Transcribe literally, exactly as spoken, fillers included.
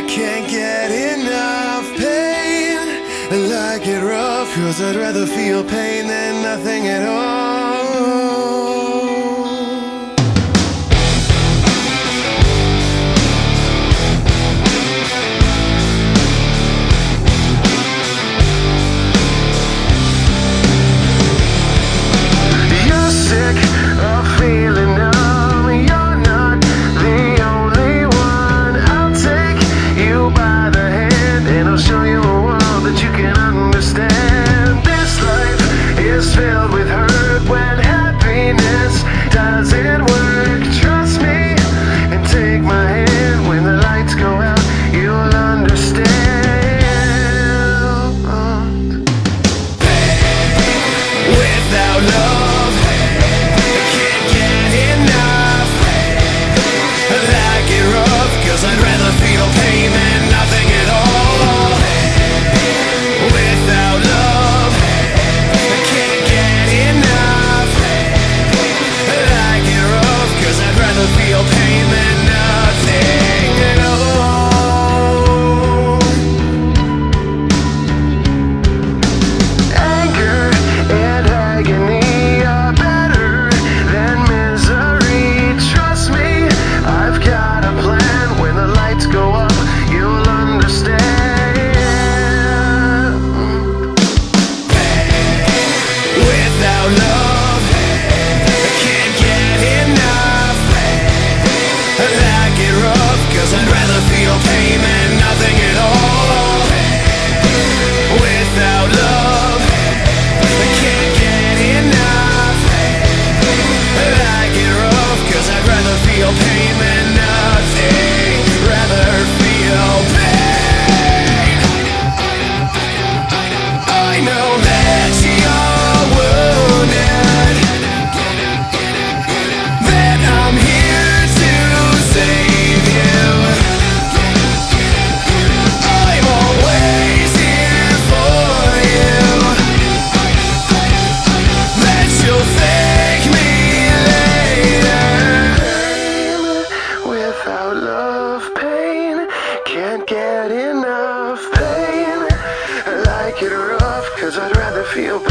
can't get enough pain. I like it rough, cause I'd rather feel pain than nothing at all. You're sick of feeling numb. You're not the only one. I'll take you by the hand and I'll show you a world that you can understand. This life is filled with hurt when happiness doesn't work. Trust me and take my hand. When the lights go out, you'll understand. Without love, I can't get enough. I like it rough, cause I'd rather feel pain than nothing at all. Without love, I can't get enough. I like it rough, cause I'd rather feel pain than nothing at all. Anger and agony are better than misery. Trust me, I've got a plan. When the lights go up, you'll understand. Without love, I can't get enough. I like it rough, cause I'd rather feel pain than nothing at all. Without love, I can't get enough. I like it rough, cause I'd rather feel pain than nothing. Rather feel pain. I know that you're wounded, that I'm here to save you. I'm always here for you. That you'll thank me later. Without love, pain, can't get enough pain. I like it rough, cause I'd rather feel pain